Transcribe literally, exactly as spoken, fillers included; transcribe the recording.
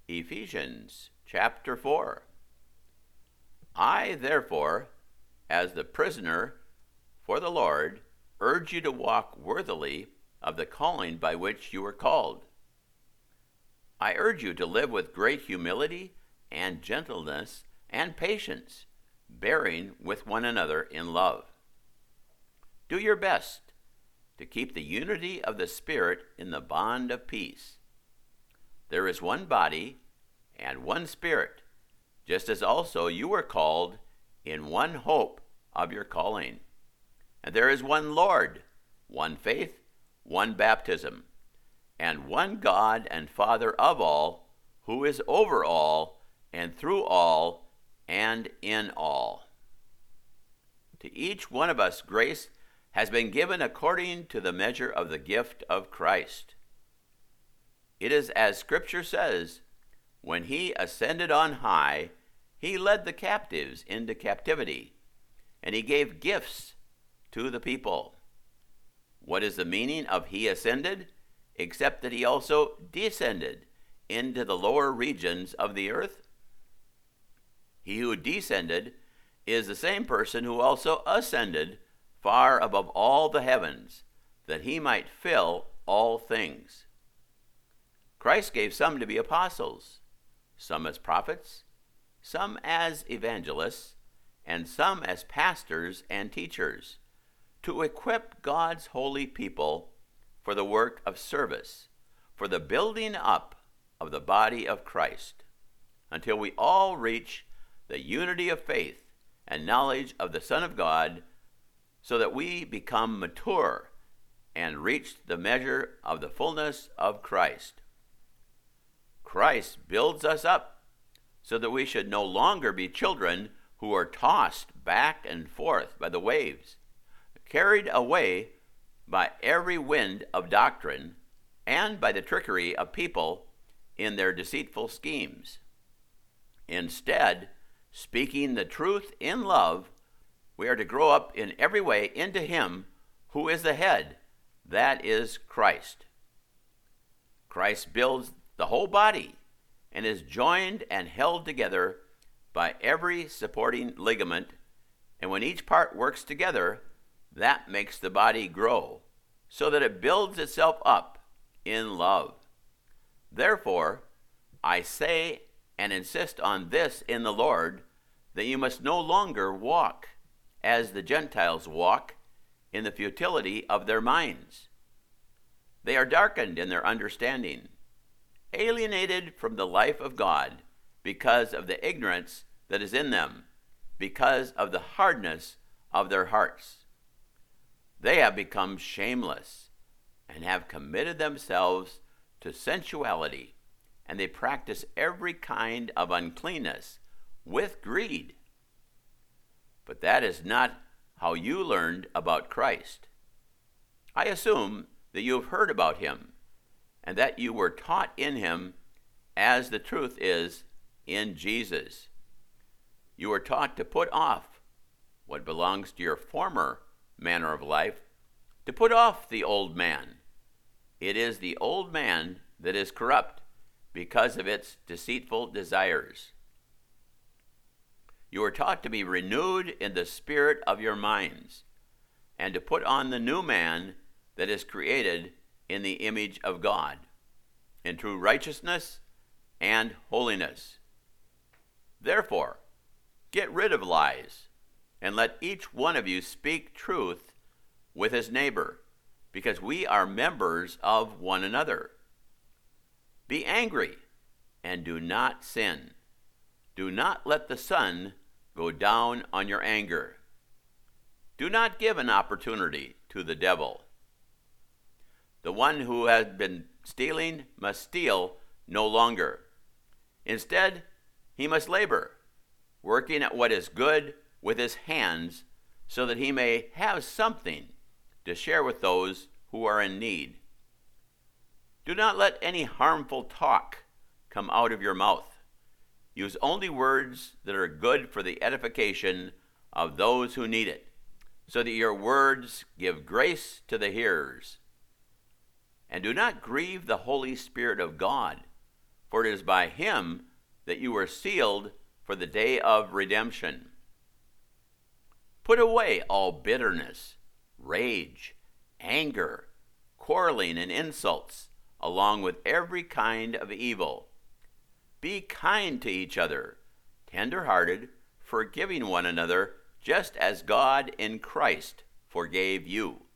Ephesians chapter four. I, therefore, as the prisoner for the Lord, urge you to walk worthily of the calling by which you were called. I urge you to live with great humility and gentleness and patience, bearing with one another in love. Do your best to keep the unity of the Spirit in the bond of peace. There is one body and one Spirit, just as also you were called in one hope of your calling. And there is one Lord, one faith, one baptism, and one God and Father of all, who is over all, and through all, and in all. To each one of us grace has been given according to the measure of the gift of Christ. It is as Scripture says, when he ascended on high, he led the captives into captivity, and he gave gifts to the people. What is the meaning of he ascended, except that he also descended into the lower regions of the earth? He who descended is the same person who also ascended far above all the heavens, that he might fill all things. Christ gave some to be apostles, some as prophets, some as evangelists, and some as pastors and teachers, to equip God's holy people for the work of service, for the building up of the body of Christ, until we all reach the unity of faith and knowledge of the Son of God, so that we become mature and reach the measure of the fullness of Christ. Christ builds us up so that we should no longer be children who are tossed back and forth by the waves, carried away by every wind of doctrine and by the trickery of people in their deceitful schemes. Instead, speaking the truth in love, we are to grow up in every way into him who is the head, that is Christ. Christ builds the whole body and is joined and held together by every supporting ligament, and when each part works together, that makes the body grow, so that it builds itself up in love. Therefore, I say and insist on this in the Lord, that you must no longer walk as the Gentiles walk in the futility of their minds. They are darkened in their understanding, alienated from the life of God because of the ignorance that is in them, because of the hardness of their hearts. They have become shameless and have committed themselves to sensuality, and they practice every kind of uncleanness with greed. But that is not how you learned about Christ. I assume that you have heard about him, and that you were taught in him as the truth is in Jesus. You were taught to put off what belongs to your former manner of life, to put off the old man. It is the old man that is corrupt because of its deceitful desires. You are taught to be renewed in the spirit of your minds, and to put on the new man that is created in the image of God, in true righteousness and holiness. Therefore, get rid of lies, and let each one of you speak truth with his neighbor, because we are members of one another. Be angry, and do not sin. Do not let the sun go down on your anger. Do not give an opportunity to the devil. The one who has been stealing must steal no longer. Instead, he must labor, working at what is good with his hands, so that he may have something to share with those who are in need. Do not let any harmful talk come out of your mouth. Use only words that are good for the edification of those who need it, so that your words give grace to the hearers. And do not grieve the Holy Spirit of God, for it is by him that you were sealed for the day of redemption. Put away all bitterness, rage, anger, quarreling, and insults, along with every kind of evil. Be kind to each other, tender-hearted, forgiving one another, just as God in Christ forgave you.